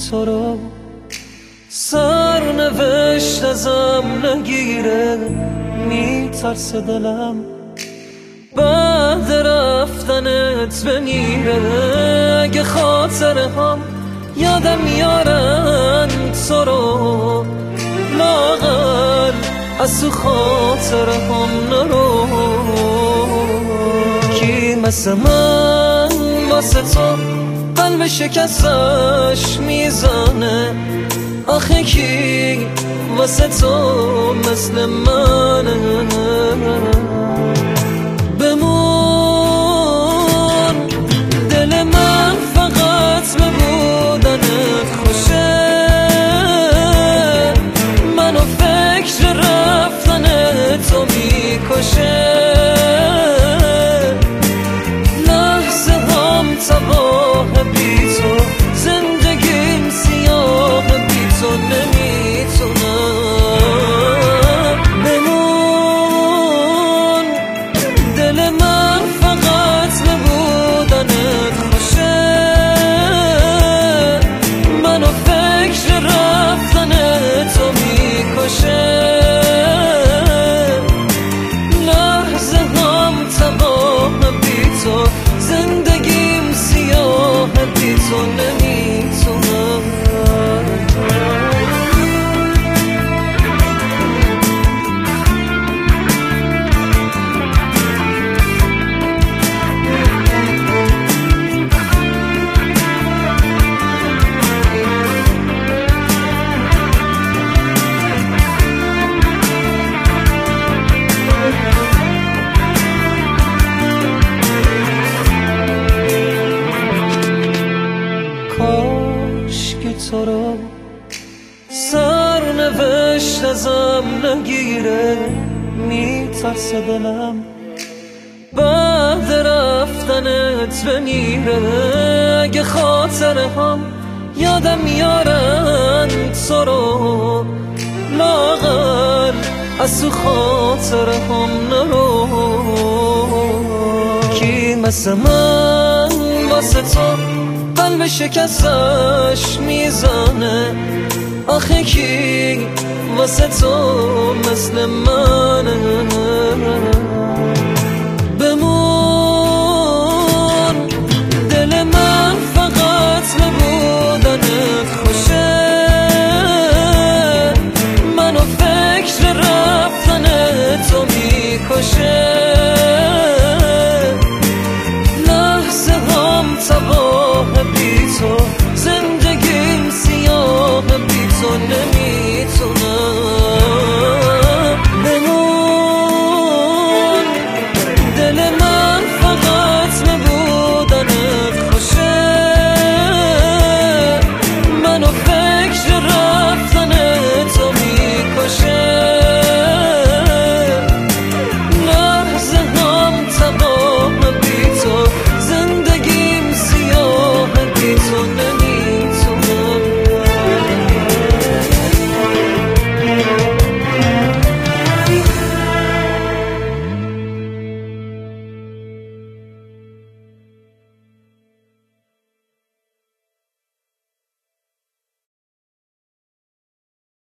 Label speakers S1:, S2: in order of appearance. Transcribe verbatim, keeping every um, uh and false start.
S1: تو رو سرنوشت ازم نگیره، میترسه دلم بعد رفتنت بمیره. اگه خاطره هم یادم میارن تو رو، لاغر از تو خاطره هم نرو. کی مثل من واسه تو قلب شکستش میزنه؟ آخه کی واسه تو مثل منه؟ بمون دل من فقط به بودنت خوشه، منو فکر رفتن تو میکشه. لحظه هم تباه بی تو، زندگیم سیاه بی تو نمیتونم. بمون دل من فقط به بودنت خوشه، منو فکر رفتن تو میکشه. لحظه هم تباه بی تو، زندگیم سیاه بی تو نمیتونم. کاش که تو رو سرنوشت ازم نگیره، میترسه دلم بعد رفتنت بمیره. اگه خاطره هم یادم میارن تو رو، لاغر از تو خاطره هم نرو. کی مثل من واسه تو قلب شکستش میزنه؟ آخه کی واسه تو مثل منه؟